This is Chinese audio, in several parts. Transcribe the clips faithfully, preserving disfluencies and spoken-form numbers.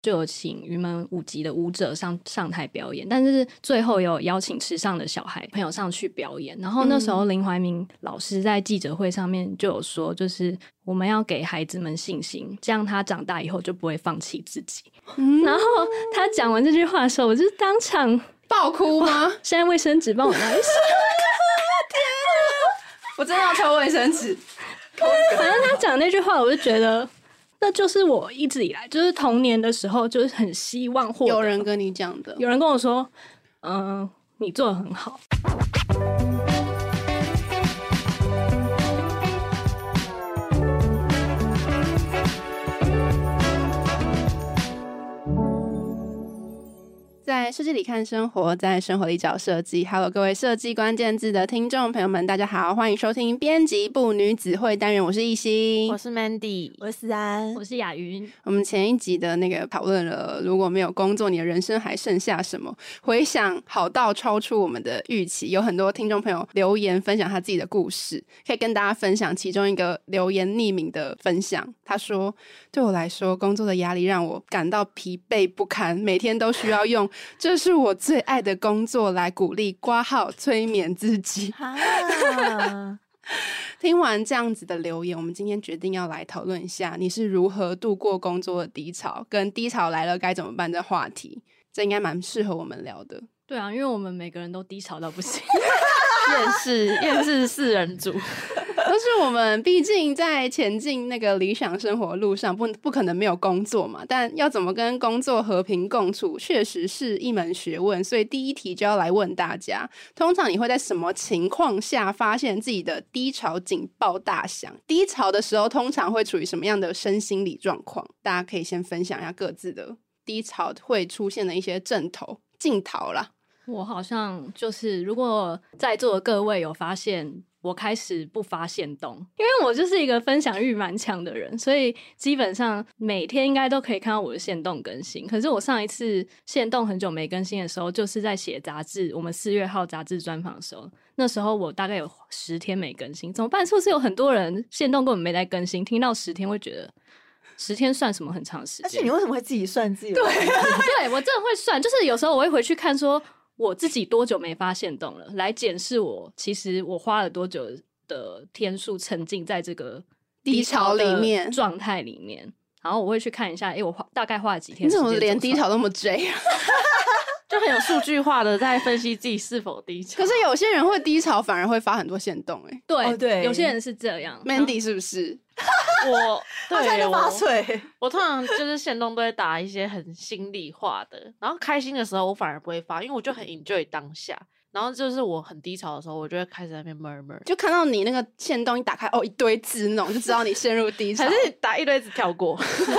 就有请云门舞集的舞者上上台表演，但是最后有邀请池上的小孩朋友上去表演。然后那时候林怀民老师在记者会上面就有说，就是我们要给孩子们信心，这样他长大以后就不会放弃自己。嗯、然后他讲完这句话的时候，我就是当场爆哭吗？ 现在卫生纸帮我拿一下。天哪！我真的要抽卫生纸。 反正他讲那句话，我就觉得那就是我一直以来就是童年的时候就是很希望获得。 有人跟你讲的？ 有人跟我说嗯、呃，你做得很好。 在设计里看生活，在生活里找设计。Hello， 各位设计关键字的听众朋友们，大家好，欢迎收听编辑部女子会单元，我是艺兴， 我是 Mandy， 我是思安， 我是雅云。 我们前一集的那个讨论了，如果没有工作，你的人生还剩下什么？回想好到超出我们的预期，有很多听众朋友留言分享他自己的故事，可以跟大家分享其中一个留言匿名的分享。他说：“对我来说，工作的压力让我感到疲惫不堪，每天都需要用。”这是我最爱的工作来鼓励括号催眠自己。听完这样子的留言，我们今天决定要来讨论一下你是如何度过工作的低潮，跟低潮来了该怎么办的话题。这应该蛮适合我们聊的。 对啊，因为我们每个人都低潮到不行。 厌世厌世四人组。 都是我们毕竟在前进那个理想生活路上，不不可能没有工作嘛，但要怎么跟工作和平共处确实是一门学问。所以第一题就要来问大家，通常你会在什么情况下发现自己的低潮警报大响？低潮的时候通常会处于什么样的身心理状况？大家可以先分享一下各自的低潮会出现的一些症头镜头啦。 我好像就是如果在座的各位有发现我开始不发限动，因为我就是一个分享欲蛮强的人，所以基本上每天应该都可以看到我的限动更新。可是我上一次限动很久没更新的时候，就是在写杂志，我们四月号杂志专访的时候，那时候我大概有十天没更新，怎么办？是不是有很多人限动根本没在更新？听到十天会觉得十天算什么很长时间？ 而且你为什么会自己算自己？ 对，对我真的会算，就是有时候我会回去看说我自己多久没发限动了，来检视我其实我花了多久的天数沉浸在这个低潮里面状态里面，然后我会去看一下，诶，我花大概花了几天时间。 你怎么连低潮那么追啊？ 就很有数据化的在分析自己是否低潮。 可是有些人会低潮反而会发很多限动。欸， 对、 哦、对， 有些人是这样。 Mandy 是不是？ 我他才能发水。 我通常就是限动都会打一些很心里话的，然后开心的时候我反而不会发，因为我就很 enjoy 当下。然后就是我很低潮的时候，我就会开始在那边 murmur， 就看到你那个限动一打开，哦，一堆字那种，就知道你陷入低潮。 还是打一堆字跳过。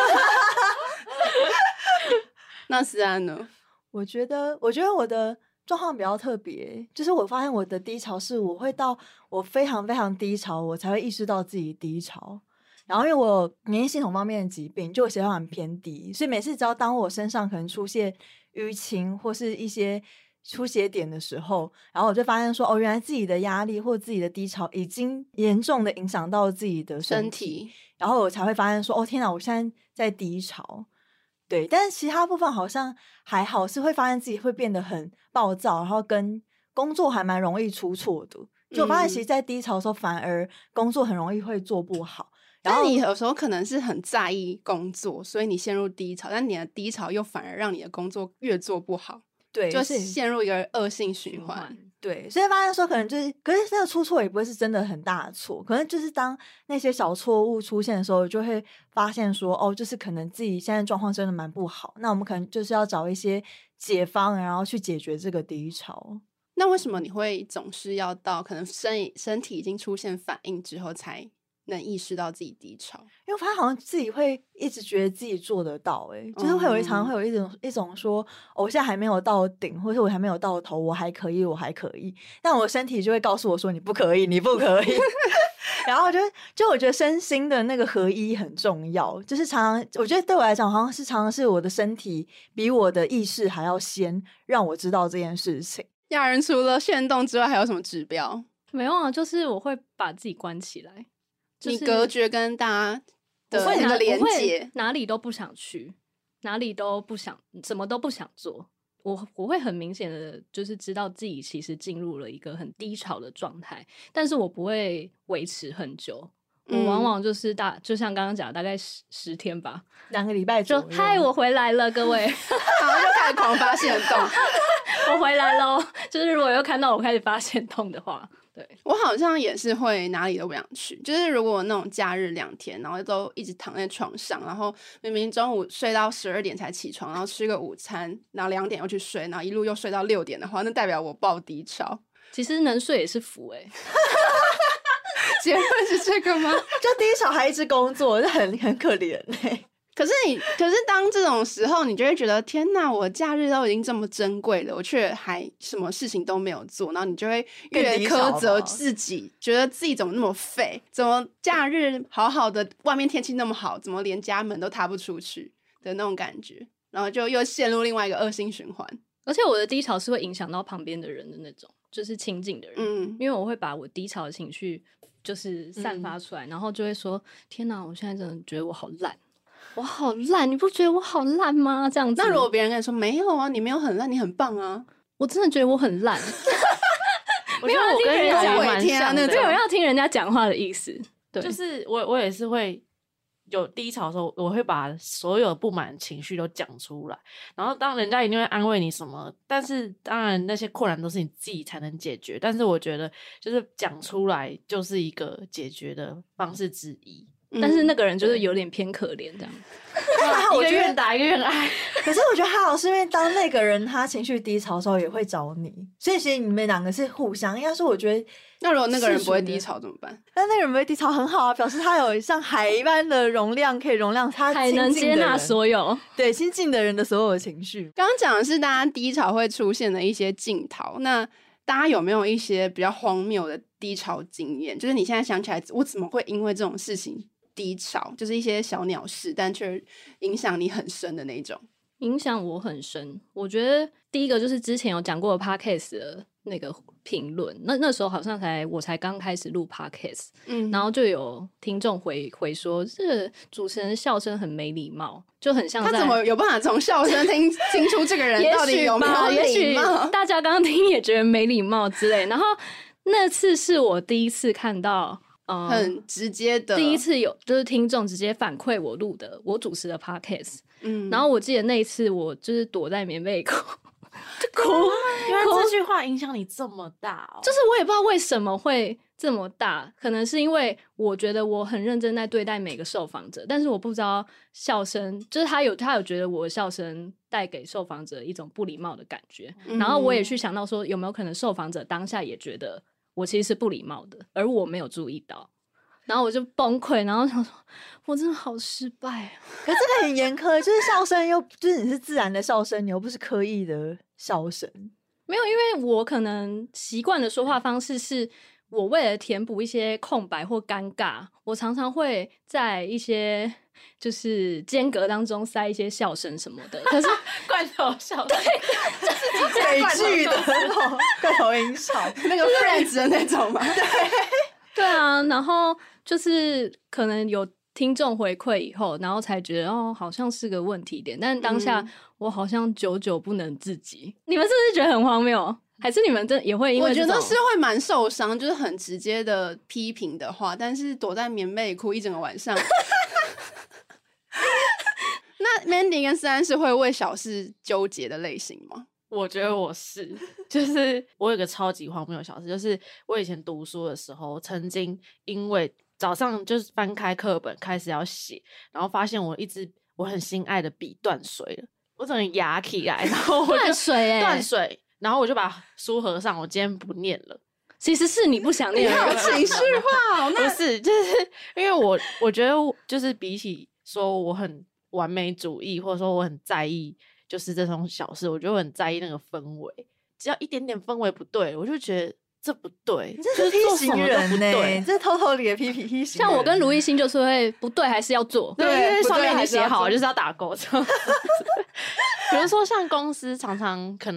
那思安呢？ 我觉得，我觉得我的状况比较特别，就是我发现我的低潮是我会到我非常非常低潮，我才会意识到自己低潮。然后因为我有免疫系统方面的疾病，就我血小板偏低，所以每次只要当我身上可能出现淤青或是一些出血点的时候，然后我就发现说，哦，原来自己的压力或自己的低潮已经严重的影响到自己的身体， 身体然后我才会发现说，哦，天哪，我现在在低潮。对，但是其他部分好像还好，是会发现自己会变得很暴躁，然后跟工作还蛮容易出错的。就我发现其实在低潮的时候，反而工作很容易会做不好。然后但你有时候可能是很在意工作，所以你陷入低潮，但你的低潮又反而让你的工作越做不好。 对， 就是陷入一个恶性循环。 对，所以发现说可能就是，可是那个出错也不会是真的很大的错，可能就是当那些小错误出现的时候，就会发现说，哦，就是可能自己现在状况真的蛮不好，那我们可能就是要找一些解方，然后去解决这个低潮。 那为什么你会总是要到可能身身体已经出现反应之后才能意识到自己低潮？ 因为我发现好像自己会一直觉得自己做得到。欸，哎，就是会有一常会有一种、嗯、一种说、哦、我现在还没有到顶，或者我还没有到头，我还可以我还可以，但我身体就会告诉我说你不可以你不可以。然后就就我觉得身心的那个合一很重要，就是常常我觉得对我来讲好像是常常是我的身体比我的意识还要先让我知道这件事情。 亚人除了限动之外还有什么指标？ 没有啊，就是我会把自己关起来，就是、 你隔绝跟大家的那个连结， 哪里都不想去， 哪里都不想，什么都不想做。我我会很明显的就是知道自己其实进入了一个很低潮的状态，但是我不会维持很久。我往往就是大，就像刚刚讲，大概十十天吧， 两个礼拜左右。 就嗨，我回来了，各位， 然后就开始狂发现动。 我回来咯。就是如果又看到我开始发现动的话，对我好像也是会哪里都不想去。就是如果那种假日两天，然后都一直躺在床上，然后明明中午睡到十二点才起床，然后吃个午餐，然后两点又去睡，然后一路又睡到六点的话，那代表我爆低潮。 其实能睡也是福哎、欸。 结论是这个吗？ 就低潮还一直工作，就很很可怜哎、欸。 可是你，可是当这种时候，你就会觉得天哪，我假日都已经这么珍贵了，我却还什么事情都没有做，然后你就会越苛责自己，觉得自己怎么那么废，怎么假日好好的，外面天气那么好，怎么连家门都踏不出去的那种感觉，然后就又陷入另外一个恶性循环。 而且我的低潮是会影响到旁边的人的那种，就是亲近的人， 嗯， 因为我会把我低潮的情绪就是散发出来，嗯、然后就会说：“天哪，我现在真的觉得我好烂，我好烂，你不觉得我好烂吗？”这样子。 那如果别人跟你说没有啊，你没有很烂，你很棒啊， 我真的觉得我很烂。 没有，我跟人家蛮像的， 没有要听人家讲话的意思。对， 就是我我也是会。有低潮的时候，我会把所有不满情绪都讲出来，然后当人家一定会安慰你什么，但是当然那些困难都是你自己才能解决，但是我觉得就是讲出来就是一个解决的方式之一。 嗯、但是那个人就是有点偏可怜这样， 一个愿打一个愿挨。 可是我觉得还好，是因为当那个人他情绪低潮的时候也会找你，所以其实你们两个是互相。应该说，我觉得那如果那个人不会低潮怎么办？ 但那个人不会低潮很好啊，表示他有像海一般的容量，可以容量他还能接纳所有对亲近的人的所有的情绪。 刚刚讲的是大家低潮会出现的一些镜头，那大家有没有一些比较荒谬的低潮经验？就是你现在想起来，我怎么会因为这种事情低潮？就是一些小鸟事，但却影响你很深的那种。 影响我很深。我觉得第一个就是之前有讲过的 podcast 的那个评论，那那时候好像才我才刚开始录 podcast，嗯，然后就有听众回回说，这个主持人笑声很没礼貌，就很像在他怎么有办法从笑声听听出这个人到底有没有礼貌？ 也许大家刚刚听也觉得没礼貌之类。然后那次是我第一次看到。 嗯、很直接的， 第一次有就是听众直接反馈我录的我主持的 podcast， 嗯，然后我记得那一次我就是躲在棉被哭，哭， 原来这句话影响你这么大哦， 就是我也不知道为什么会这么大，可能是因为我觉得我很认真在对待每个受访者，但是我不知道笑声，就是他有他有觉得我的笑声带给受访者一种不礼貌的感觉，嗯、然后我也去想到说有没有可能受访者当下也觉得我其实是不礼貌的，而我没有注意到，然后我就崩溃，然后想说，我真的好失败啊！ 可是这个很严苛，就是笑声又就是你是自然的笑声，你又不是刻意的笑声。 没有，因为我可能习惯的说话方式是，我为了填补一些空白或尴尬，我常常会在一些就是间隔当中塞一些笑声什么的。可是罐头笑声， 对， 就是美剧的那种罐头音效， 那个 Friends 的那种嘛。 对， 对啊，然后就是可能有听众回馈以后，然后才觉得哦，好像是个问题点，但当下、嗯、我好像久久不能自己。你们是不是觉得很荒谬？还是你们真的也会因为我觉得是会蛮受伤，就是很直接的批评的话，但是躲在棉被里哭一整个晚上。那 Mandy 跟思安是会为小事纠结的类型吗？ 我觉得我是，就是我有个超级荒谬的小事，就是我以前读书的时候，曾经因为早上就是翻开课本开始要写，然后发现我一支我很心爱的笔断水了，我整个压起来，然后我就断水哎、欸， 断水。然后我就把书合上，我今天不念了。 其实是你不想念， 你好情绪化哦。 不是，就是因为我我觉得就是比起说我很完美主义，或者说我很在意就是这种小事，我觉得我很在意那个氛围。只要一点点氛围不对，我就觉得这不对， 你这是批评人呢、欸， 你这偷偷里的批评批评。 像我跟卢艺兴就是会不对，还是要做， 对，因为上面已经写好了，就是要打勾这样子。比如说像公司常常可能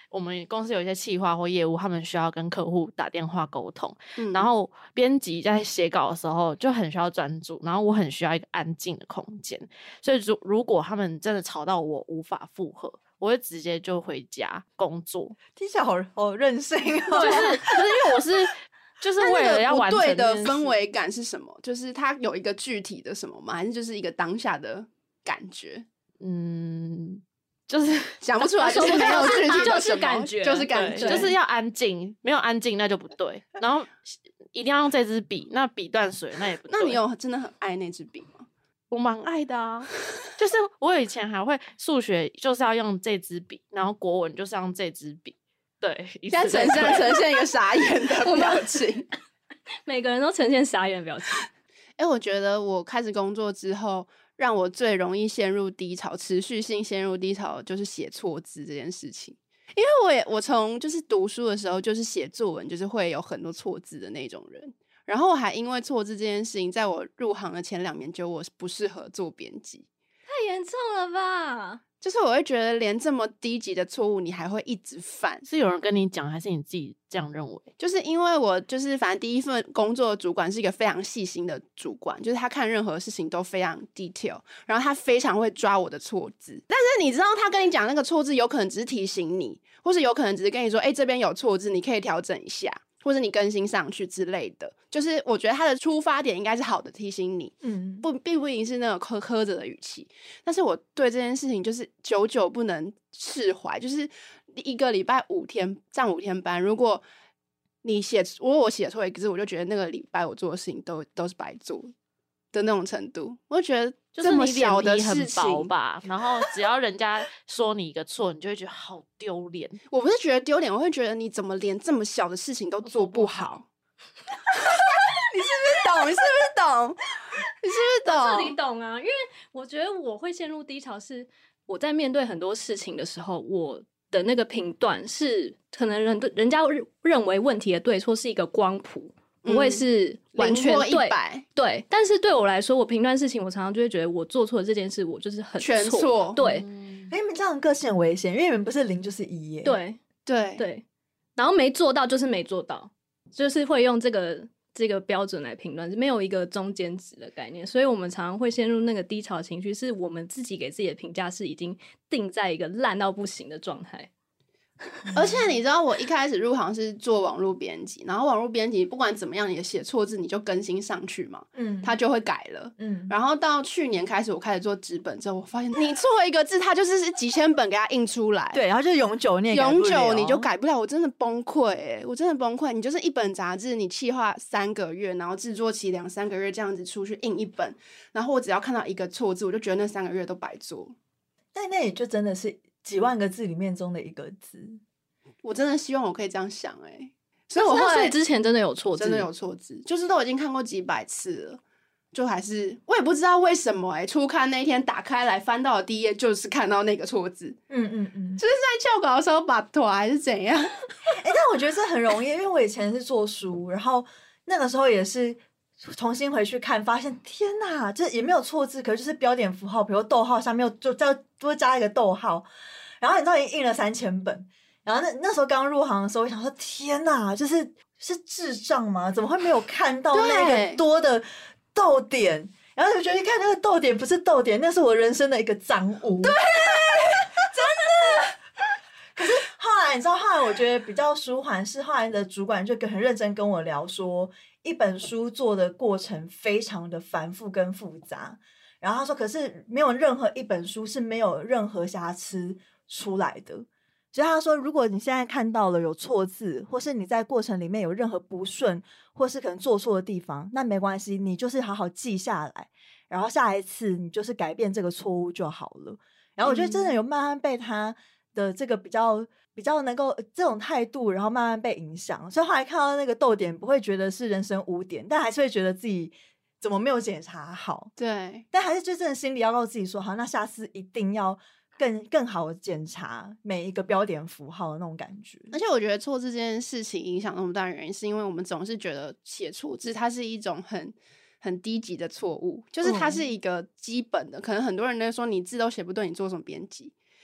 我们公司有一些企划或业务，他们需要跟客户打电话沟通， 嗯然后编辑在写稿的时候就很需要专注，然后我很需要一个安静的空间，所以如如果他们真的吵到我无法负荷，我会直接就回家工作。 听起来好好任性哦。 就是可是因为我是就是为了要完成那那个不对的这件事氛围感是什么？就是它有一个具体的什么吗？还是就是一个当下的感觉？ 嗯，就是想不出来，就是没有具体的就是什么感觉就是感觉， 对就是要安静，没有安静那就不对。然后一定要用这支笔，那笔断水那也不对。 那你有真的很爱那支笔吗？ 我蛮爱的啊，就是我以前还会数学就是要用这支笔，然后国文就是要用这支笔。对，现现在呈现呈现一个傻眼的表情。 每个人都呈现傻眼的表情。 哎、我觉得我开始工作之后，让我最容易陷入低潮，持续性陷入低潮，就是写错字这件事情。因为我也我从就是读书的时候，就是写作文，就是会有很多错字的那种人。然后我还因为错字这件事情，在我入行的前两年，就我不适合做编辑。 太严重了吧？ 就是我会觉得，连这么低级的错误，你还会一直犯。 是有人跟你讲，还是你自己这样认为？ 就是因为我就是反正第一份工作的主管是一个非常细心的主管，就是他看任何事情都非常 detail， 然后他非常会抓我的错字。但是你知道他跟你讲那个错字，有可能只是提醒你，或是有可能只是跟你说，哎、欸，这边有错字，你可以调整一下，或者你更新上去之类的。就是我觉得他的出发点应该是好的，提醒你， 嗯， 不并不一定是那种苛苛责的语气。但是我对这件事情就是久久不能释怀，就是一个礼拜五天上五天班，如果你写如果我写错一个字，我就觉得那个礼拜我做的事情都都是白做的那种程度。我就觉得就是这么你脸小的皮很事情薄吧，然后只要人家说你一个错，你就会觉得好丢脸。 我不是觉得丢脸，我会觉得你怎么连这么小的事情都做不好？你是不是懂？你是不是懂？你是不是懂？ 这里懂啊，因为我觉得我会陷入低潮，是我在面对很多事情的时候，我的那个评断是可能人人家认为问题的对错是一个光谱，不会是完全零或对一百。 对。但是对我来说，我评断事情，我常常就会觉得我做错了这件事，我就是很全错。 错对、 嗯因为你们这样的个性很危险，因为你们不是零就是一耶。， 对对对，然后没做到就是没做到，就是会用这个这个标准来评断，没有一个中间值的概念，所以我们常常会陷入那个低潮情绪，是我们自己给自己的评价是已经定在一个烂到不行的状态。 而且你知道，我一开始入行是做网络编辑，然后网络编辑不管怎么样，你的写错字你就更新上去嘛， 嗯， 它就会改了。 嗯， 然后到去年开始，我开始做纸本之后，我发现你错一个字，它就是几千本给它印出来， 对，然后就永久你也改永不了久你就改不了，我真的崩溃哎，我真的崩溃。你就是一本杂志，你企划三个月，然后制作期两三个月这样子出去印一本，然后我只要看到一个错字，我就觉得那三个月都白做。 但那也就真的是几万个字里面中的一个字。 我真的希望我可以这样想哎，所以我后那所来以之前真的有错字， 真的有错字，就是都已经看过几百次了，就还是我也不知道为什么哎、欸，初刊那一天打开来翻到的第一页就是看到那个错字， 嗯嗯嗯， 就是在校稿的时候把拖还是怎样？ 哎、欸，但我觉得这很容易，因为我以前是做书，然后那个时候也是重新回去看，发现天哪，这也没有错字，可是就是标点符号，比如逗号下面又就再多加一个逗号，然后你知道已经印了三千本。然后那那时候刚入行的时候，我想说天哪，就是是智障吗？怎么会没有看到那个多的逗点？然后就觉得一看那个逗点不是逗点，那是我人生的一个赃物。对，真的。可是后来你知道，后来我觉得比较舒缓，是后来的主管就很认真跟我聊说，一本书做的过程非常的繁复跟复杂。然后他说，可是没有任何一本书是没有任何瑕疵出来的。所以他说，如果你现在看到了有错字，或是你在过程里面有任何不顺，或是可能做错的地方，那没关系，你就是好好记下来，然后下一次你就是改变这个错误就好了。然后我觉得真的有慢慢被他的这个比较比较能够这种态度，然后慢慢被影响。所以后来看到那个逗点，不会觉得是人生污点，但还是会觉得自己怎么没有检查好。 对， 但还是就真的心里要告诉自己说，好，那下次一定要更更好的检查每一个标点符号的那种感觉。 而且我觉得错字这件事情影响那么大的原因，是因为我们总是觉得写错字它是一种很很低级的错误，就是它是一个基本的，嗯、可能很多人都说你字都写不对，你做什么编辑？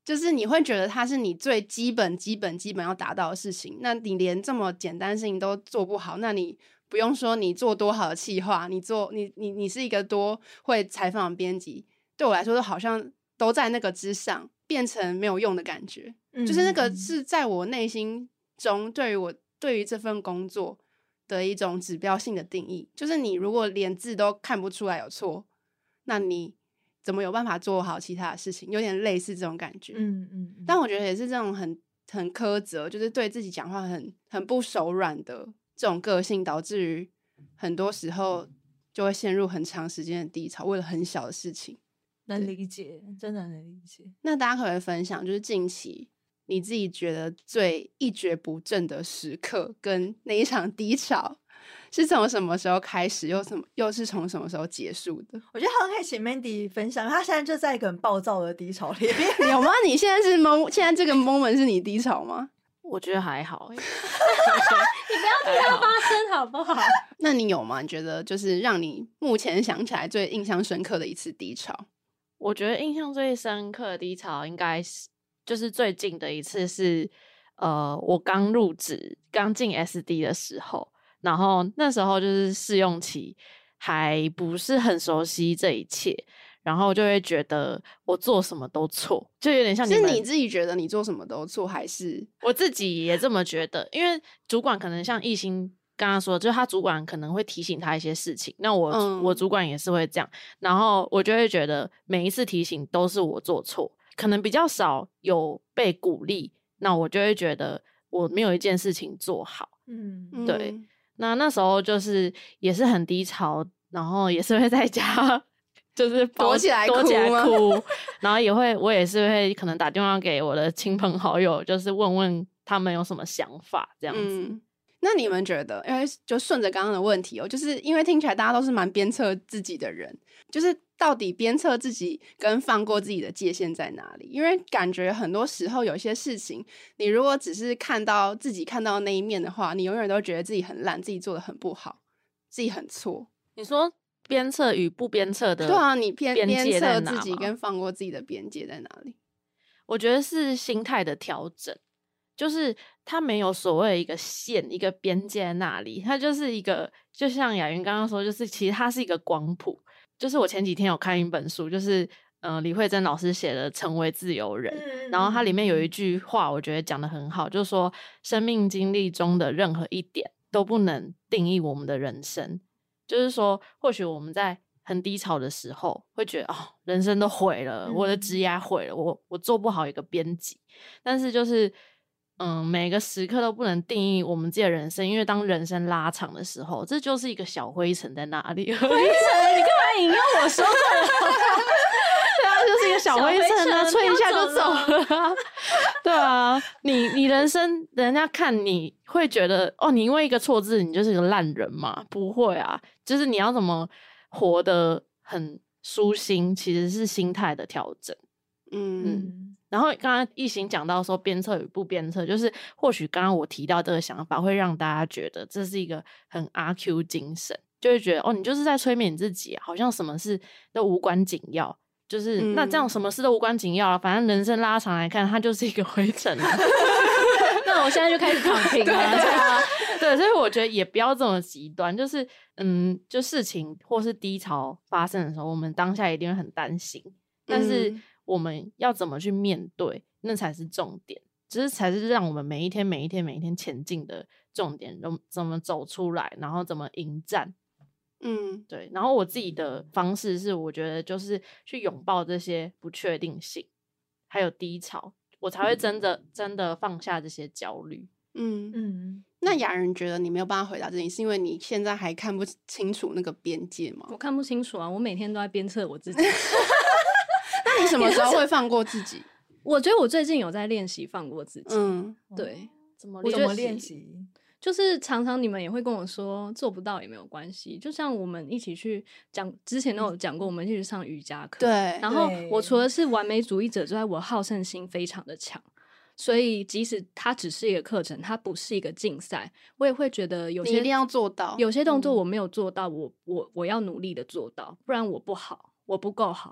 就是你会觉得它是你最基本基本基本要达到的事情，那你连这么简单的事情都做不好，那你不用说你做多好的企划，你做你你你是一个多会采访的编辑，对我来说好像都在那个之上，变成没有用的感觉。嗯、就是那个是在我内心中对于我对于这份工作的一种指标性的定义，就是你如果连字都看不出来有错，那你怎么有办法做好其他的事情？有点类似这种感觉。嗯嗯。但我觉得也是这种很很苛责，就是对自己讲话很很不手软的这种个性，导致于很多时候就会陷入很长时间的低潮，为了很小的事情。 能理解，真的能理解。 那大家可不可以分享，就是近期你自己觉得最一蹶不振的时刻，跟那一场低潮是从什么时候开始，又什么又是从什么时候结束的？ 我觉得好像可以请 Mandy 分享，他现在就在一个很暴躁的低潮里面。 有吗？你现在是 mo 现在这个 moment 是你低潮吗？ 我觉得还好。 你不要替他发声好不好？ 那你有吗？你觉得就是让你目前想起来最印象深刻的一次低潮？ 我觉得印象最深刻的低潮应该是就是最近的一次是呃，我刚入职刚进 S D 的时候，然后那时候就是试用期，还不是很熟悉这一切，然后就会觉得我做什么都错，就有点像你们。 是你自己觉得你做什么都错，还是我自己也这么觉得？因为主管可能像艺兴刚刚说，就是他主管可能会提醒他一些事情，那我、嗯、我主管也是会这样，然后我就会觉得每一次提醒都是我做错，可能比较少有被鼓励，那我就会觉得我没有一件事情做好。嗯，对。嗯，那那时候就是也是很低潮，然后也是会在家就是躲起来哭躲起来哭然后也会我也是会可能打电话给我的亲朋好友，就是问问他们有什么想法这样子。嗯， 那你们觉得，因为就顺着刚刚的问题哦，就是因为听起来大家都是蛮鞭策自己的人，就是到底鞭策自己跟放过自己的界限在哪里？因为感觉很多时候有些事情，你如果只是看到自己看到那一面的话，你永远都觉得自己很烂，自己做的很不好，自己很错。 你说鞭策与不鞭策的， 对啊，你偏鞭策自己跟放过自己的边界在哪里？ 我觉得是心态的调整。就是它没有所谓一个线一个边界在那里，它就是一个就像雅云刚刚说，就是其实它是一个光谱。就是我前几天有看一本书，就是呃李慧珍老师写的《成为自由人》，嗯，然后它里面有一句话我觉得讲得很好，就是说生命经历中的任何一点都不能定义我们的人生。就是说或许我们在很低潮的时候会觉得哦，人生都毁了，我的职业毁了，我我做不好一个编辑，但是就是嗯，每个时刻都不能定义我们自己的人生，因为当人生拉长的时候，这就是一个小灰尘在那里。灰尘， 你干嘛引用我说的？ 对啊，就是一个小灰尘啊，吹一下就走了。对啊，你你人生人家看你会觉得哦，你因为一个错字你就是个烂人嘛？不会啊，就是你要怎么活得很舒心，其实是心态的调整。嗯。嗯，然后刚刚一行讲到说鞭策与不鞭策，就是或许刚刚我提到这个想法会让大家觉得这是一个很阿 Q 精神，就会觉得哦，你就是在催眠你自己，好像什么事都无关紧要，就是、嗯、那这样什么事都无关紧要了，反正人生拉长来看它就是一个灰尘啊那我现在就开始躺平了对啊，对，所以我觉得也不要这么极端，就是嗯，就事情或是低潮发生的时候，我们当下一定会很担心，但是、嗯我们要怎么去面对，那才是重点，就是才是让我们每一天每一天每一天前进的重点，怎么走出来，然后怎么迎战。嗯，对。然后我自己的方式是我觉得就是去拥抱这些不确定性还有低潮，我才会真的真的放下这些焦虑。嗯嗯。那雅人觉得你没有办法回答这件事，是因为你现在还看不清楚那个边界吗？ 我看不清楚啊，我每天都在鞭策我自己那你什么时候会放过自己？ 我觉得我最近有在练习放过自己。嗯，对， 怎么怎么练习？ 就是常常你们也会跟我说做不到也没有关系，就像我们一起去讲，之前都有讲过，我们一起去上瑜伽课。 对， 然后我除了是完美主义者之外，我好胜心非常的强，所以即使它只是一个课程，它不是一个竞赛，我也会觉得有些你一定要做到， 有些动作我没有做到，嗯、我我我要努力的做到，不然我不好，我不够好。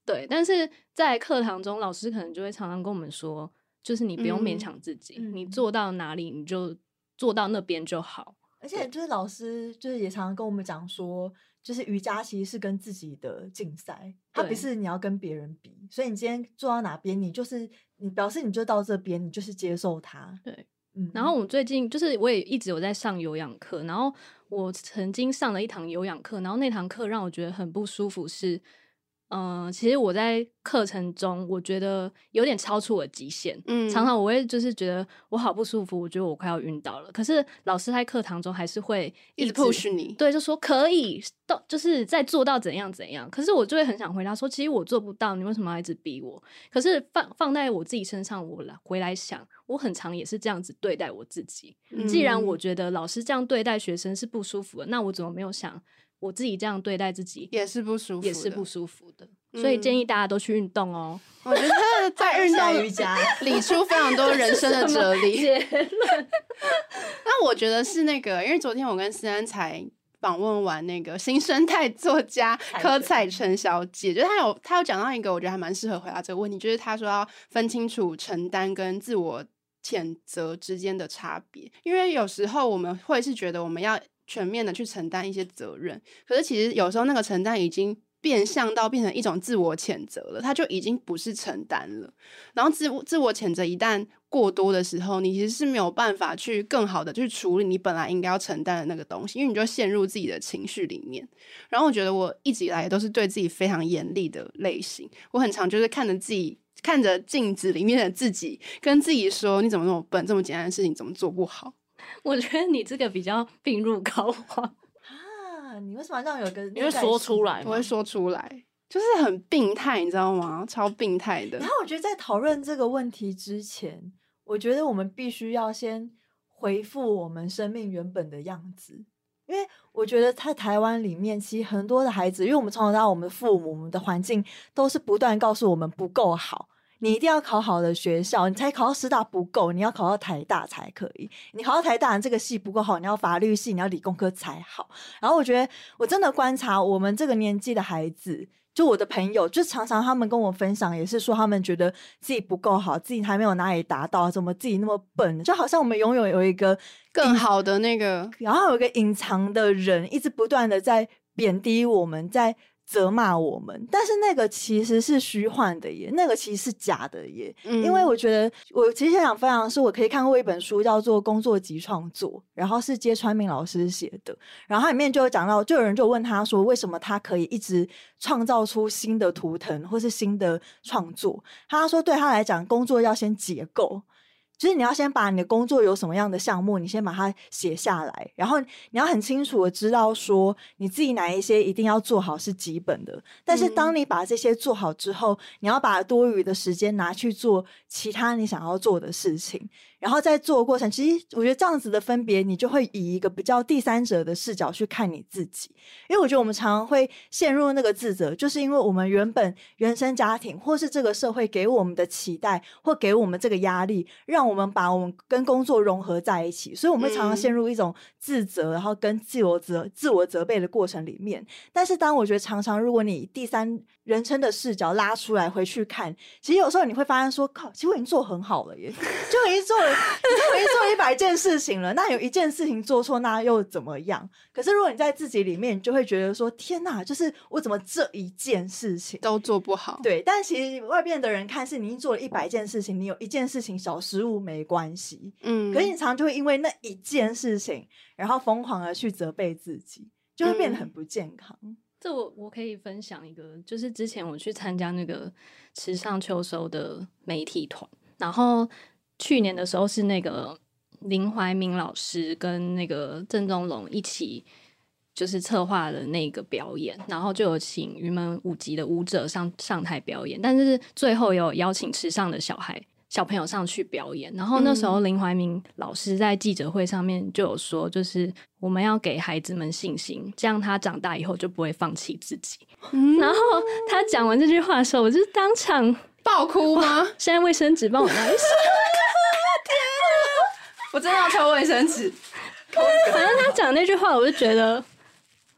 对，但是在课堂中，老师可能就会常常跟我们说，就是你不用勉强自己， 嗯、 你做到哪里你就做到那边就好。 而且就是老师就是也常常跟我们讲说，就是瑜伽其实是跟自己的竞赛，它不是你要跟别人比，所以你今天做到哪边，你就是你表示你就到这边，你就是接受它。 对， 嗯。 然后我最近就是我也一直有在上有氧课，然后我曾经上了一堂有氧课，然后那堂课让我觉得很不舒服是。嗯、呃，其实我在课程中，我觉得有点超出我的极限。嗯，常常我会就是觉得我好不舒服，我觉得我快要晕倒了。可是老师在课堂中还是会一直 push 你， 对，就说可以到，就是在做到怎样怎样。可是我就会很想回答说，其实我做不到，你为什么要一直逼我？可是放放在我自己身上，我来回来想，我很常也是这样子对待我自己。嗯、既然我觉得老师这样对待学生是不舒服的，那我怎么没有想？我自己这样对待自己也是不舒服的， 也是不舒服的，所以建议大家都去运动哦。 我觉得在运动瑜伽理出非常多人生的哲理。 结论。 那我觉得是那个，因为昨天我跟思安才访问完那个新生态作家柯彩晨小姐，就是她有她有讲到一个，我觉得还蛮适合回答这个问题，就是她说要分清楚承担跟自我谴责之间的差别，因为有时候我们会是觉得我们要全面的去承担一些责任，可是其实有时候那个承担已经变相到变成一种自我谴责了，它就已经不是承担了。然后自自我谴责一旦过多的时候，你其实是没有办法去更好的去处理你本来应该要承担的那个东西，因为你就陷入自己的情绪里面。然后我觉得我一直以来都是对自己非常严厉的类型，我很常就是看着自己看着镜子里面的自己，跟自己说你怎么那么笨，这么简单的事情怎么做不好。 我觉得你这个比较病入膏肓啊！你为什么让有个你会说出来吗？ 我会说出来，就是很病态，你知道吗？超病态的。 然后我觉得在讨论这个问题之前，我觉得我们必须要先回复我们生命原本的样子，因为我觉得在台湾里面，其实很多的孩子，因为我们从小到我们的父母、我们的环境都是不断告诉我们不够好。你一定要考好的学校，你才考到师大不够，你要考到台大才可以。你考到台大，你这个系不够好，你要法律系，你要理工科才好。然后我觉得我真的观察我们这个年纪的孩子，就我的朋友，就常常他们跟我分享，也是说他们觉得自己不够好，自己还没有哪里达到，怎么自己那么笨，就好像我们拥有有一个更好的那个， 然后有一个隐藏的人，一直不断的在贬低我们，在责骂我们，但是那个其实是虚幻的耶，那个其实是假的耶。嗯、因为我觉得我其实想分享的是，我可以看过一本书叫做《工作及创作》，然后是揭川明老师写的，然后它里面就有讲到，就有人就问他说，为什么他可以一直创造出新的图腾或是新的创作？他说对他来讲，工作要先结构。就是你要先把你的工作有什么样的项目，你先把它写下来，然后你要很清楚的知道说你自己哪一些一定要做好是基本的，但是当你把这些做好之后，你要把多余的时间拿去做其他你想要做的事情，然后在做的过程，其实我觉得这样子的分别，你就会以一个比较第三者的视角去看你自己。因为我觉得我们常常会陷入那个自责，就是因为我们原本原生家庭或是这个社会给我们的期待或给我们这个压力，让我们把我们跟工作融合在一起，所以我们会常常陷入一种自责、嗯、然后跟自我责自我责备的过程里面。但是当我觉得常常如果你以第三人称的视角拉出来回去看，其实有时候你会发现说，靠，其实我已经做很好了耶，就已经做了你已经做了一百件事情了，那有一件事情做错，那又怎么样？可是如果你在自己里面，你就会觉得说，天哪，就是我怎么这一件事情都做不好？对， 但其实外边的人看是你已经做了一百件事情，你有一件事情小失误没关系，嗯，可是你常常就会因为那一件事情，然后疯狂的去责备自己，就会变得很不健康。嗯， 这我我可以分享一个，就是之前我去参加那个池上秋收的媒体团，然后去年的时候是那个林怀民老师跟那个郑中龙一起就是策划的那个表演，然后就有请云门舞集的舞者上上台表演，但是最后有邀请池上的小孩小朋友上去表演，然后那时候林怀民老师在记者会上面就有说，就是我们要给孩子们信心，这样他长大以后就不会放弃自己。嗯，然后他讲完这句话的时候，我就当场爆哭吗？ 现在卫生纸帮我拿一下。 天啊，我真的要抽卫生纸。 反正他讲那句话，我就觉得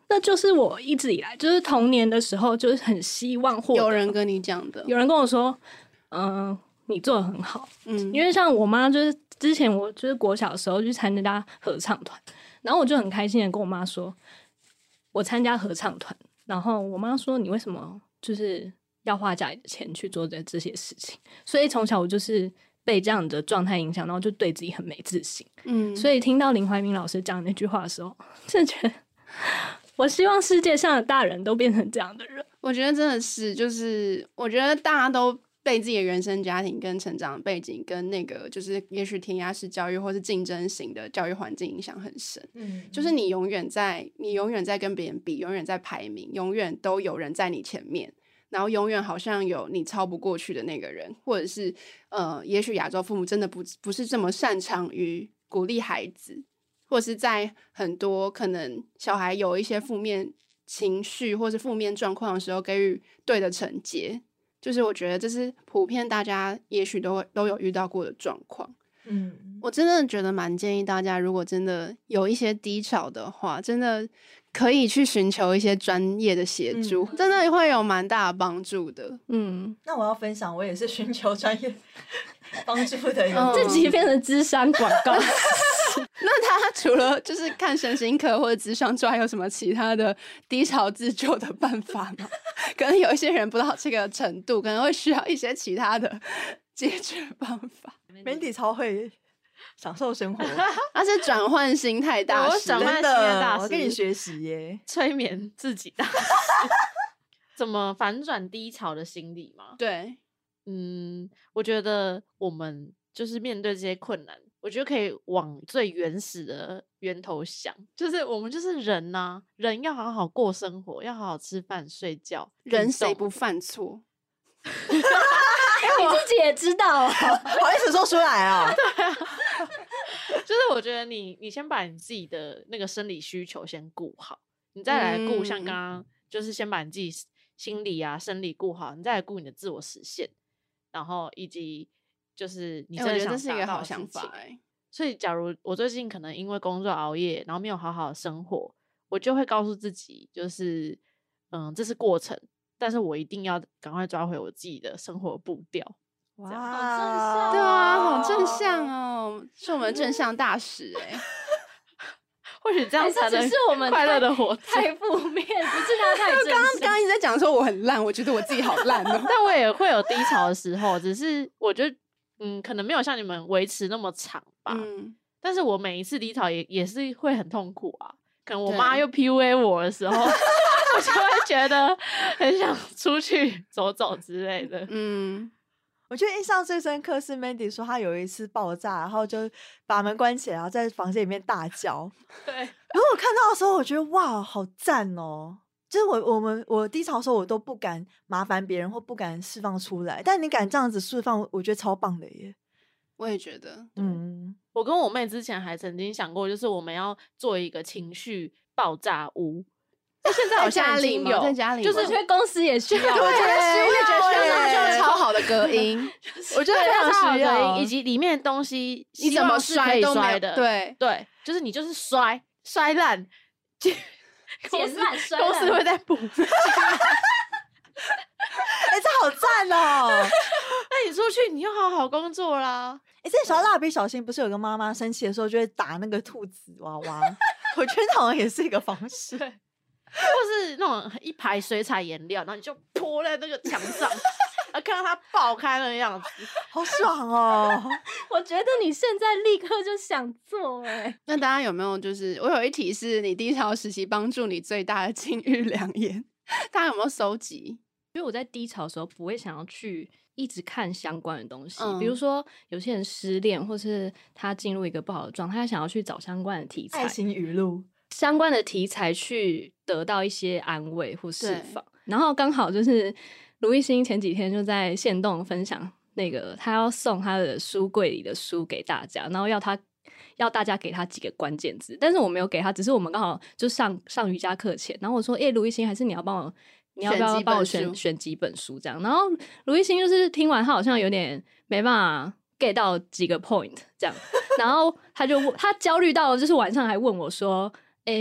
那就是我一直以来就是童年的时候就是很希望获得。 有人跟你讲的， 有人跟我说，嗯、呃，你做得很好。 嗯， 因为像我妈就是之前我就是国小的时候去参加合唱团，然后我就很开心的跟我妈说，我参加合唱团，然后我妈说你为什么就是要花家里的钱去做这这些事情？所以从小我就是被这样的状态影响，然后就对自己很没自信。嗯，所以听到林怀民老师讲那句话的时候，真的觉得我希望世界上的大人都变成这样的人。 我觉得真的是，就是我觉得大家都被自己的原生家庭跟成长背景跟那个就是也许填鸭式教育或是竞争型的教育环境影响很深。嗯，就是你永远在你永远在跟别人比，永远在排名，永远都有人在你前面，然后永远好像有你超不过去的那个人，或者是呃，也许亚洲父母真的不不是这么擅长于鼓励孩子，或是在很多可能小孩有一些负面情绪或是负面状况的时候给予对的惩戒。就是我觉得这是普遍大家也许都都有遇到过的状况。嗯，我真的觉得蛮建议大家，如果真的有一些低潮的话，真的可以去寻求一些专业的协助，嗯，真的会有蛮大的帮助的。 嗯，那我要分享，我也是寻求专业帮助的人， 这集变成諮商广告。 那他除了就是看身心科或者諮商之外，还有什么其他的低潮自救的办法吗？可能有一些人不到这个程度，可能会需要一些其他的解决办法。 Mandy 超会享受生活， 他是转换心态大师， 转换心态大师， 我跟你学习耶， 催眠自己大师。怎么反转低潮的心理吗？ 对， 嗯，我觉得我们就是面对这些困难，我觉得可以往最原始的源头想，就是我们就是人啊，人要好好过生活，要好好吃饭睡觉， 人谁不犯错？ 你自己也知道哦， 好意思说出来啊？ 对啊，就是我觉得你你先把你自己的那个生理需求先顾好，你再来顾，嗯，像刚刚就是先把你自己心理啊生理顾好，你再来顾你的自我实现，然后以及就是你真的想达到的事情。欸，我觉得这是一个好想法欸。所以假如我最近可能因为工作熬夜，然后没有好好的生活，我就会告诉自己，就是嗯，这是过程，但是我一定要赶快抓回我自己的生活步调。 哇，好正向，对啊，好正向哦，是我们正向大使哎，欸。 或许这样才能是我们快乐的活着， 太负面，不是他太正向。 刚刚刚刚一直在讲说我很烂，我觉得我自己好烂哦。 但我也会有低潮的时候，只是我觉得嗯，可能没有像你们维持那么长吧。嗯，但是我每一次低潮也也是会很痛苦啊。可能我妈又 P U A 我的时候，我就会觉得很想出去走走之类的。 嗯。我觉得印象最深刻是 Mandy 说她有一次爆炸，然后就把门关起来，然后在房间里面大叫。 对， 然后我看到的时候，我觉得哇，好赞哦！就是我我们我低潮的时候，我都不敢麻烦别人或不敢释放出来，但你敢这样子释放，我觉得超棒的耶。 我也觉得， 嗯，我跟我妹之前还曾经想过，就是我们要做一个情绪爆炸屋。现在好像已经有， 在家里， 就是因为公司也需要， 对，我觉得我也觉得需要超好的隔音， 我觉得非常需要，以及里面的东西你怎么摔都没有的，对对，就是你就是摔摔烂， 捡烂摔烂， 公司会再补。哎， 这好赞哦！ 那你出去，你要好好工作啦。 哎，之前小蜡笔小新不是有个妈妈生气的时候就会打那个兔子娃娃？我觉得好像也是一个方式。 或是那种一排水彩颜料，然后你就泼在那个墙上，然后看到它爆开那个样子， 好爽哦！ 我觉得你现在立刻就想做哎、欸。 那大家有没有就是我有一题是你低潮时期帮助你最大的金玉良言，大家有没有收集？ 因为我在低潮的时候不会想要去一直看相关的东西，嗯、比如说有些人失恋，或是他进入一个不好的状态，他想要去找相关的题材， 爱情语录。 相关的题材去得到一些安慰或释放，然后刚好就是卢艺兴前几天就在限动分享那个他要送他的书柜里的书给大家，然后要他要大家给他几个关键字，但是我没有给他，只是我们刚好就上上瑜伽课前，然后我说诶卢艺兴还是你要帮我你要不要帮我选选几本书这样，然后卢艺兴就是听完他好像有点没办法 get 到几个 point 这样，然后他就他焦虑到就是晚上还问我说哎、欸，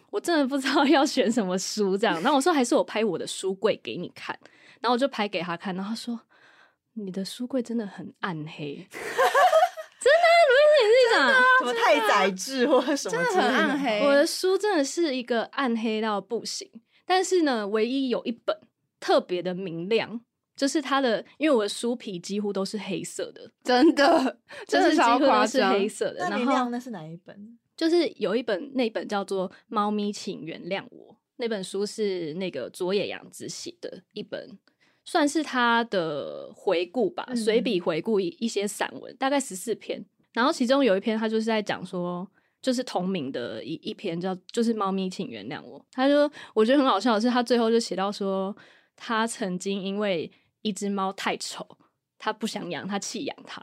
我真的不知道要选什么书这样。然后我说还是我拍我的书柜给你看，然后我就拍给他看，然后他说你的书柜真的很暗黑。真的，卢医师你自己讲， 什么太宰治或者什么， 真的很暗黑。 我的书真的是一个暗黑到不行，但是呢，唯一有一本特别的明亮，就是它的，因为我的书皮几乎都是黑色的， 真的，真的超夸张， 就是几乎都是黑色的。 那明亮那是哪一本？ 就是有一本，那本叫做《猫咪请原谅我》，那本书是那个佐野洋子写的一本。算是他的回顾吧，随笔回顾一一些散文，大概十四篇。然后其中有一篇，他就是在讲说，就是同名的一一篇叫就是猫咪请原谅我。他就我觉得很好笑的是，他最后就写到说，他曾经因为一只猫太丑，他不想养，他弃养它。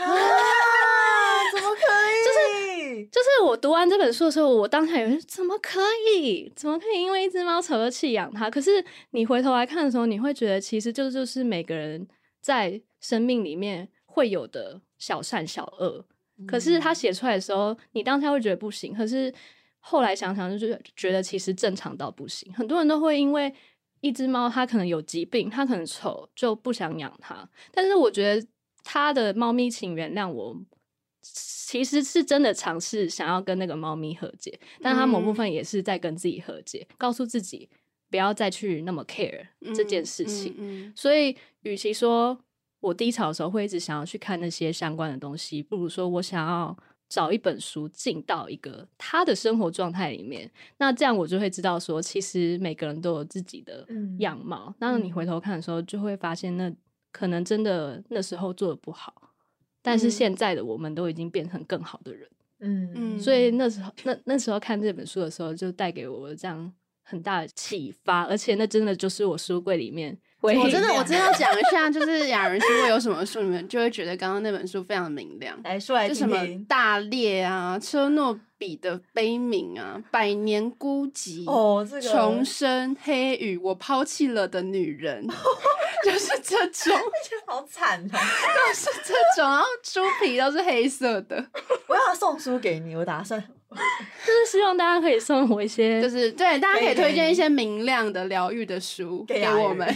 怎么可以？ 就是就是我读完这本书的时候，我当下有怎么可以？怎么可以因为一只猫丑而弃养它？可是你回头来看的时候，你会觉得其实这就是每个人在生命里面会有的小善小恶。嗯、可是他写出来的时候，你当下会觉得不行，可是后来想想就觉得其实正常到不行。很多人都会因为一只猫它可能有疾病，它可能丑就不想养它。但是我觉得他的猫咪请原谅我。其实是真的尝试想要跟那个猫咪和解，但他某部分也是在跟自己和解，嗯、告诉自己不要再去那么 care 这件事情。嗯嗯嗯、所以，与其说我低潮的时候会一直想要去看那些相关的东西，不如说我想要找一本书进到一个他的生活状态里面。那这样我就会知道说，其实每个人都有自己的样貌。那、嗯、你回头看的时候，就会发现那可能真的那时候做的不好。但是现在的我们都已经变成更好的人，嗯嗯，所以那时候那那时候看这本书的时候，就带给我这样很大的启发，而且那真的就是我书柜里面唯一。 我真的我真的要讲一下，就是雅人书柜有什么书，你们就会觉得刚刚那本书非常明亮。 来说来听听， 就什么大烈啊，车诺比的悲悯啊，百年孤寂哦，这个重生黑羽，我抛弃了的女人。就是这种， 好惨哦！ 就是这种，然后书皮都是黑色的。 我要送书给你，我打算就是希望大家可以送我一些， 就是对大家可以推荐一些明亮的疗愈的书给我们。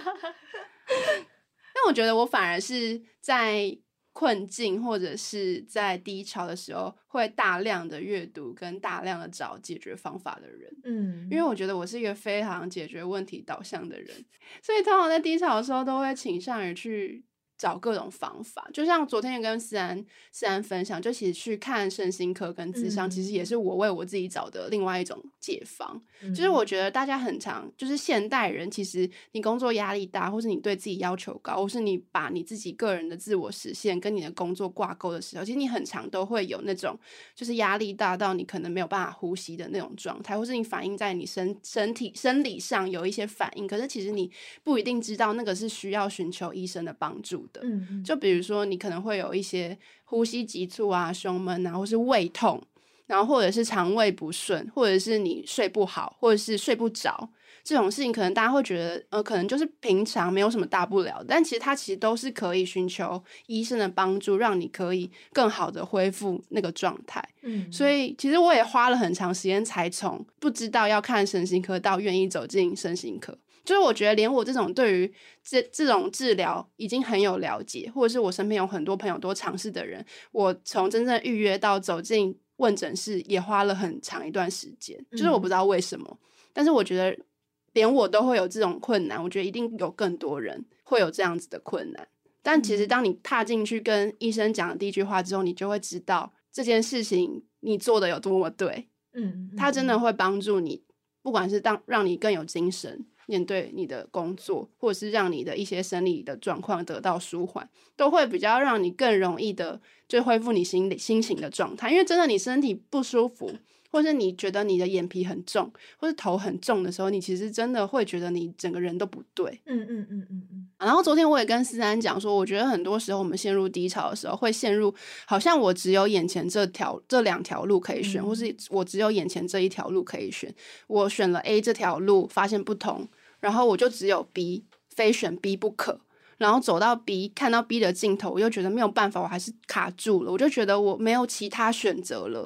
但我觉得我反而是在困境或者是在低潮的时候，会大量的阅读跟大量的找解决方法的人。嗯，因为我觉得我是一个非常解决问题导向的人，所以通常在低潮的时候都会倾向于去找各种方法。就像昨天也跟思安思安分享，就其实去看身心科跟諮商、嗯、其实也是我为我自己找的另外一种解方、嗯、就是我觉得大家很常就是现代人，其实你工作压力大，或是你对自己要求高，或是你把你自己个人的自我实现跟你的工作挂钩的时候，其实你很常都会有那种就是压力大到你可能没有办法呼吸的那种状态，或是你反映在你身身体生理上有一些反应，可是其实你不一定知道那个是需要寻求医生的帮助的。嗯，就比如说你可能会有一些呼吸急促啊、胸闷啊，或是胃痛，然后或者是肠胃不顺，或者是你睡不好，或者是睡不着，这种事情可能大家会觉得呃，可能就是平常没有什么大不了的，但其实它其实都是可以寻求医生的帮助，让你可以更好的恢复那个状态。嗯，所以其实我也花了很长时间才从不知道要看身心科到愿意走进身心科。就是我觉得连我这种对于这这种治疗已经很有了解，或者是我身边有很多朋友都尝试的人，我从真正预约到走进问诊室也花了很长一段时间。就是我不知道为什么、嗯、但是我觉得连我都会有这种困难，我觉得一定有更多人会有这样子的困难。但其实当你踏进去跟医生讲的第一句话之后，你就会知道这件事情你做的有多么对。嗯，它真的会帮助你，不管是当让你更有精神面对你的工作，或者是让你的一些生理的状况得到舒缓，都会比较让你更容易的就恢复你心理心情的状态。因为真的你身体不舒服，或是你觉得你的眼皮很重，或是头很重的时候，你其实真的会觉得你整个人都不对。嗯嗯嗯嗯嗯。然后昨天我也跟思安讲说，我觉得很多时候我们陷入低潮的时候，会陷入好像我只有眼前这条这两条路可以选、嗯、或是我只有眼前这一条路可以选，我选了 A 这条路发现不同，然后我就只有 B， 非选 B 不可，然后走到 B 看到 B 的尽头，我又觉得没有办法，我还是卡住了，我就觉得我没有其他选择了，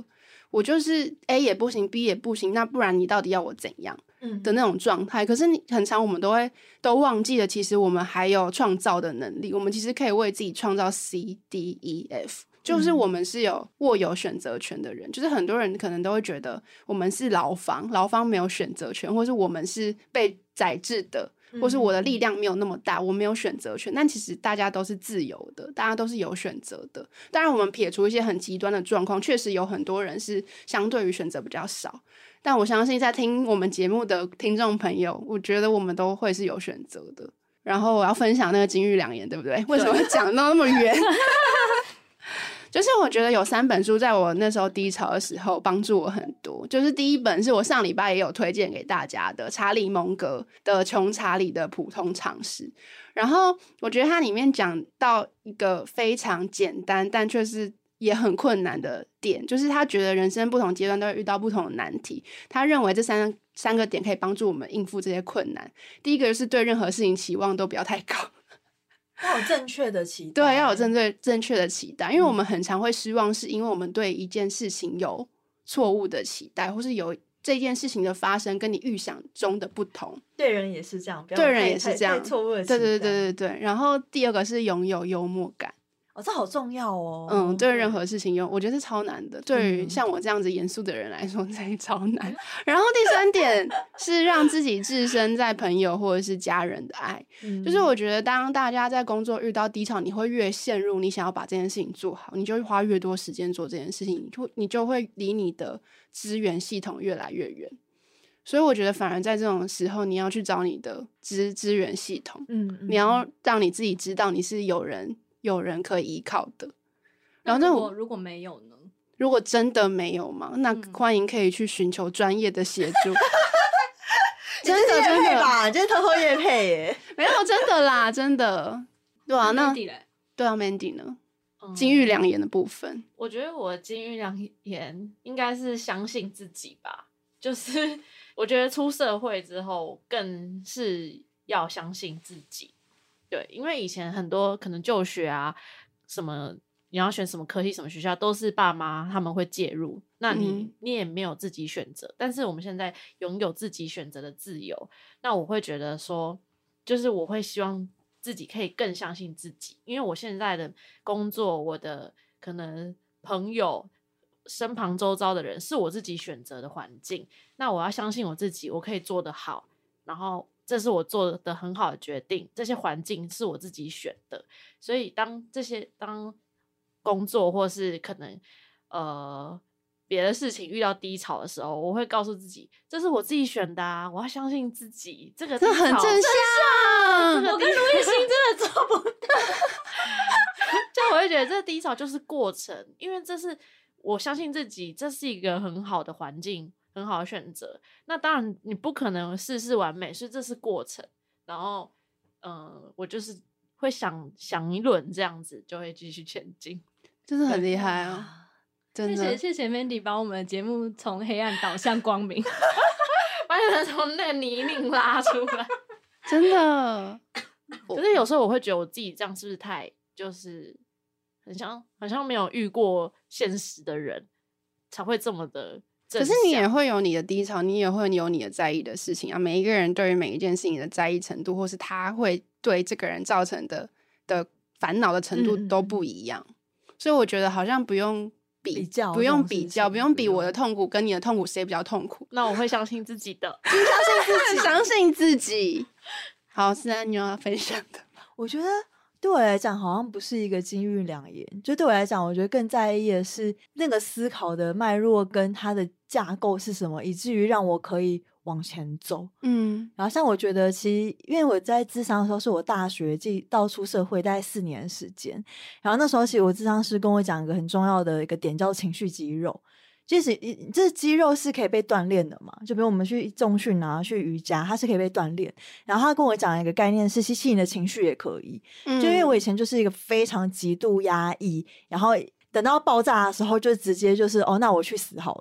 我就是 A 也不行 B 也不行，那不然你到底要我怎样的那种状态、嗯、可是你很常我们都会都忘记了其实我们还有创造的能力，我们其实可以为自己创造 C D E F， 就是我们是有握有选择权的人、嗯、就是很多人可能都会觉得我们是牢房，牢房没有选择权，或是我们是被宰制的，或是我的力量没有那么大，我没有选择权，但其实大家都是自由的，大家都是有选择的。当然我们撇除一些很极端的状况，确实有很多人是相对于选择比较少，但我相信在听我们节目的听众朋友，我觉得我们都会是有选择的。然后我要分享那个金玉良言，对不对？为什么会讲到那么远？就是我觉得有三本书在我那时候低潮的时候帮助我很多，就是第一本是我上礼拜也有推荐给大家的查理蒙格的穷查理的普通常识，然后我觉得它里面讲到一个非常简单但却是也很困难的点，就是他觉得人生不同阶段都会遇到不同的难题，他认为这三三个点可以帮助我们应付这些困难。第一个就是对任何事情期望都不要太高， 要有正确的期待， 对，要有正确正确的期待，因为我们很常会失望，是因为我们对一件事情有错误的期待，或是有这件事情的发生跟你预想中的不同。 对人也是这样，不要对人也是这样， 错误的期待。 对对对对对。然后第二个是拥有幽默感。 哦，这好重要哦。 嗯，对任何事情有，我觉得是超难的。对于像我这样子严肃的人来说，这也超难。然后第三点是让自己置身在朋友或者是家人的爱。嗯、就是我觉得当大家在工作遇到低潮，你会越陷入你想要把这件事情做好，你就会花越多时间做这件事情，你就你就会离你的资源系统越来越远。所以我觉得反而在这种时候，你要去找你的资资源系统，嗯，你要让你自己知道你是有人。有人可以依靠的。然后那如果如果没有呢？ 如果真的没有嘛，那欢迎可以去寻求专业的协助。真的真的吧，这是偷偷业配耶。 没有真的啦，真的。对啊，那对啊 ，Mandy 呢？嗯、金玉良言的部分， 我觉得我的金玉良言应该是相信自己吧。就是我觉得出社会之后，更是要相信自己。对，因为以前很多可能就学啊，什么你要选什么科系、什么学校，都是爸妈他们会介入，那你、嗯、你也没有自己选择。但是我们现在拥有自己选择的自由，那我会觉得说，就是我会希望自己可以更相信自己，因为我现在的工作，我的可能朋友身旁周遭的人是我自己选择的环境，那我要相信我自己，我可以做得好，然后这是我做的很好的决定，这些环境是我自己选的，所以当这些当工作或是可能呃别的事情遇到低潮的时候，我会告诉自己，这是我自己选的啊，我要相信自己。这个这很正向， 我跟卢艺兴真的做不到。就我会觉得这低潮就是过程，因为这是我相信自己，这是一个很好的环境。很好的选择，那当然你不可能事事完美，所以这是过程。然后，嗯、呃，我就是会想想一轮，这样子就会继续前进， 真的很厉害哦！真的， 谢谢谢谢 Mandy 把我们的节目从黑暗导向光明， 把你们从那个泥泞拉出来， 真的。 可是有时候我会觉得我自己这样是不是太就是很像好像没有遇过现实的人才会这么的。 可是你也会有你的低潮，你也会有你的在意的事情啊。每一个人对于每一件事情的在意程度，或是他会对这个人造成的的烦恼的程度都不一样，嗯、所以我觉得好像不用比， 比较不用比较，不用比我的痛苦跟你的痛苦谁比较痛苦。 那我会相信自己的， 相信自己，相信自己。好，现在你有要分享的吗？ 我觉得。对我来讲好像不是一个金玉良言，就对我来讲我觉得更在意的是那个思考的脉络跟它的架构是什么，以至于让我可以往前走。嗯，然后像我觉得其实因为我在諮商的时候是我大学即到出社会大概四年的时间，然后那时候其实我諮商师跟我讲一个很重要的一个点叫情绪肌肉，就是这肌肉是可以被锻炼的嘛，就比如我们去重训啊，去瑜伽，它是可以被锻炼。然后他跟我讲一个概念是，其实你的情绪也可以。嗯、就因为我以前就是一个非常极度压抑，然后等到爆炸的时候就直接就是哦，那我去死好了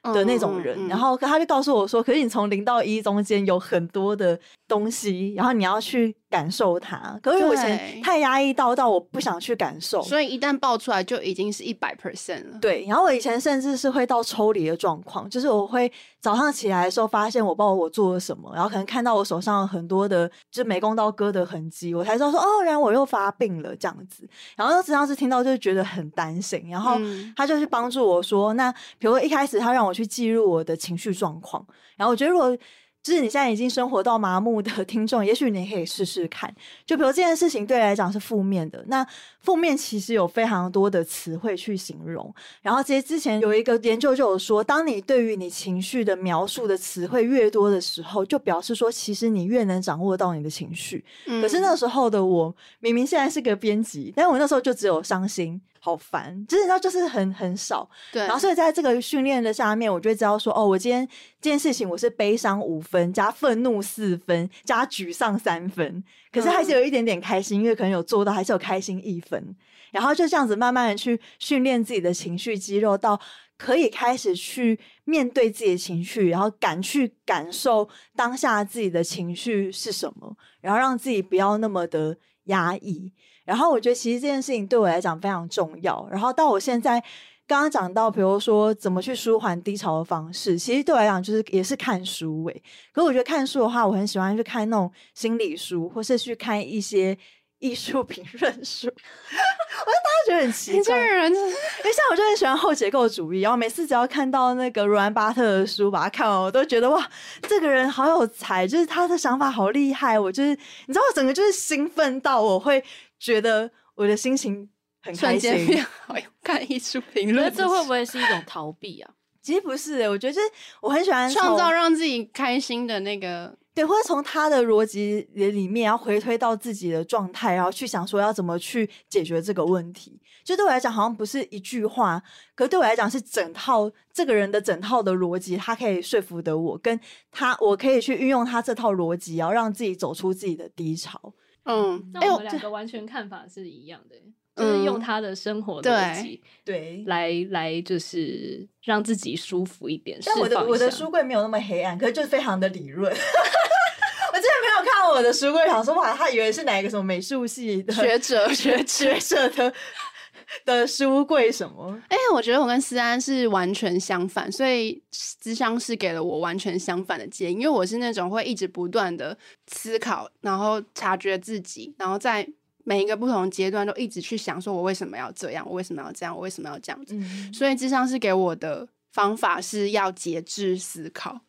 的那种人， 嗯嗯嗯然后他就告诉我说，可是你从零到一中间有很多的东西，然后你要去感受它。可是我以前太压抑到到我不想去感受， 所以一旦爆出来就已经是一百 percent 了。 对，然后我以前甚至是会到抽离的状况，就是我会早上起来的时候发现我不知道我做了什么，然后可能看到我手上有很多的就美工刀割的痕迹，我才知道说哦，原来我又发病了这样子。然后咨商师听到就觉得很担心，然后他就去帮助我说，那比如说一开始他让我去记录我的情绪状况，然后我觉得如果就是你现在已经生活到麻木的听众，也许你可以试试看。就比如这件事情对你来讲是负面的，那负面其实有非常多的词汇去形容。然后其实之前有一个研究就有说，当你对于你情绪的描述的词汇越多的时候，就表示说其实你越能掌握到你的情绪。嗯、可是那时候的我，明明现在是个编辑，但我那时候就只有伤心。好烦，就是你知道，就是很很少。对，然后所以在这个训练的下面，我就会知道说，哦，我今天这件事情我是悲伤五分，加愤怒四分，加沮丧三分，可是还是有一点点开心，嗯、因为可能有做到，还是有开心一分。然后就这样子慢慢的去训练自己的情绪肌肉，到可以开始去面对自己的情绪，然后敢去感受当下自己的情绪是什么，然后让自己不要那么的压抑。然后我觉得其实这件事情对我来讲非常重要。然后到我现在刚刚讲到比如说怎么去舒缓低潮的方式，其实对我来讲就是也是看书欸。可是我觉得看书的话，我很喜欢去看那种心理书，或是去看一些艺术评论书。我觉得大家觉得很奇怪， 这个人因为像我就很喜欢后结构主义，然后每次只要看到那个罗兰巴特的书把它看完，我都觉得哇，这个人好有才，就是他的想法好厉害。我就是你知道我整个就是兴奋到我会觉得我的心情很开心。 瞬间变好看艺术评论， 这会不会是一种逃避啊？ 其实不是、欸，我觉得就是我很喜欢创造让自己开心的那个， 对，或者从他的逻辑里面，然后回推到自己的状态，然后去想说要怎么去解决这个问题。就对我来讲，好像不是一句话，可是对我来讲是整套这个人的整套的逻辑，他可以说服得我，跟他我可以去运用他这套逻辑，然后让自己走出自己的低潮。 嗯， 那我们两个完全看法是一样的、欸。就是用他的生活逻辑， 对， 来来就是让自己舒服一点。 但我的我的书柜没有那么黑暗，可是就是非常的理论。我之前朋友看我的书柜，想说哇，他以为是哪一个什么美术系的学者学学者的的书柜什么？ 哎、欸，我觉得我跟思安是完全相反，所以咨商是给了我完全相反的建议。因为我是那种会一直不断的思考，然后察觉自己，然后在每一个不同阶段都一直去想说我为什么要这样，我为什么要这样，我为什么要这样子、嗯、所以諮商是给我的方法是要节制思考。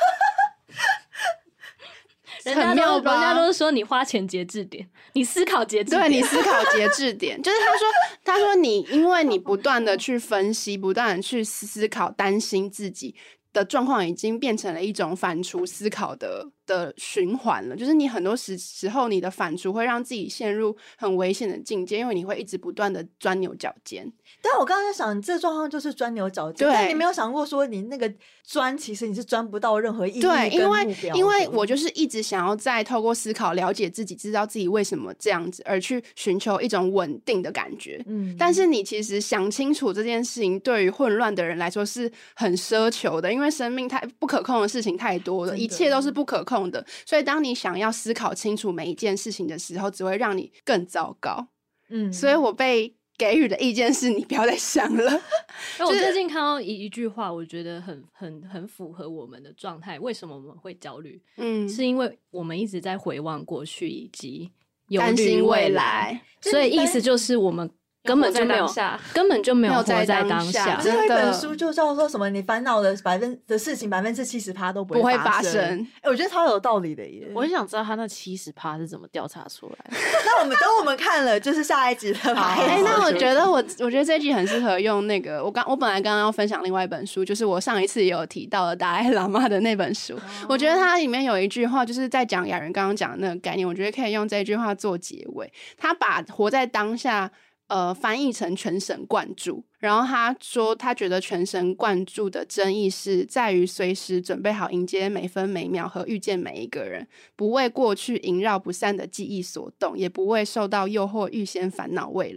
人家都人家都是说你花钱节制点，你思考节制点， 对，你思考节制点。就是他说他说你因为你不断的去分析，不断的去思考，担心自己的状况已经变成了一种反刍思考的的循环了，就是你很多时时候你的反刍会让自己陷入很危险的境界，因为你会一直不断的钻牛角尖。 但我刚刚在想，你这状况就是钻牛角尖，但你没有想过说你那个钻其实你是钻不到任何意义跟目标的。 对，因为因为我就是一直想要再透过思考了解自己，知道自己为什么这样子，而去寻求一种稳定的感觉。嗯，但是你其实想清楚这件事情，对于混乱的人来说是很奢求的，因为生命太不可控的事情太多了，一切都是不可控的，所以当你想要思考清楚每一件事情的时候，只会让你更糟糕。嗯，所以我被给予的意见是你不要再想了。 我最近看到一一句话，我觉得很很很符合我们的状态。为什么我们会焦虑？嗯，是因为我们一直在回望过去以及担心未来， 所以意思就是我们根本就没有，根本就没有活在当下。 真的，有一本书就叫做什么？你烦恼的百分的事情，百分之七十趴都不会发生。哎、欸，我觉得超有道理的耶！ 我很想知道他那七十趴是怎么调查出来的。 那我们等我们看了，就是下一集的吧。 哎、欸，那我觉得我我觉得这一集很适合用那个，我刚我本来刚刚要分享另外一本书，就是我上一次也有提到的达赖喇嘛的那本书。哦、我觉得它里面有一句话，就是在讲雅人刚刚讲的那个概念，我觉得可以用这一句话做结尾。他把活在当下。呃，翻译成全神贯注，然后他说他觉得全神贯注的真意是在于随时准备好迎接每分每秒和遇见每一个人，不为过去萦绕不散的记忆所动，也不为受到诱惑预先烦恼未来。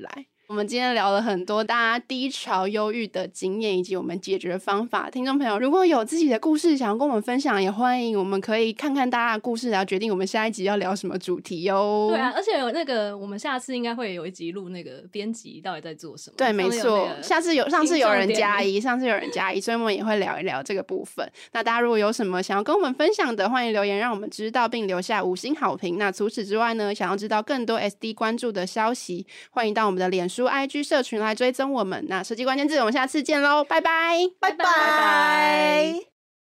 我们今天聊了很多大家低潮忧郁的经验以及我们解决方法。听众朋友如果有自己的故事想要跟我们分享，也欢迎我们可以看看大家的故事，然后决定我们下一集要聊什么主题哟。 对啊，而且有那个我们下次应该会有一集录那个编辑到底在做什么。 对，没错，下次有上次有人加一，上次有人加一，所以我们也会聊一聊这个部分。那大家如果有什么想要跟我们分享的，欢迎留言让我们知道，并留下五星好评。那除此之外呢，想要知道更多 S D 关注的消息，欢迎到我们的脸书 I G 社群来追踪我们。那设计关键字我们下次见咯，拜拜拜拜。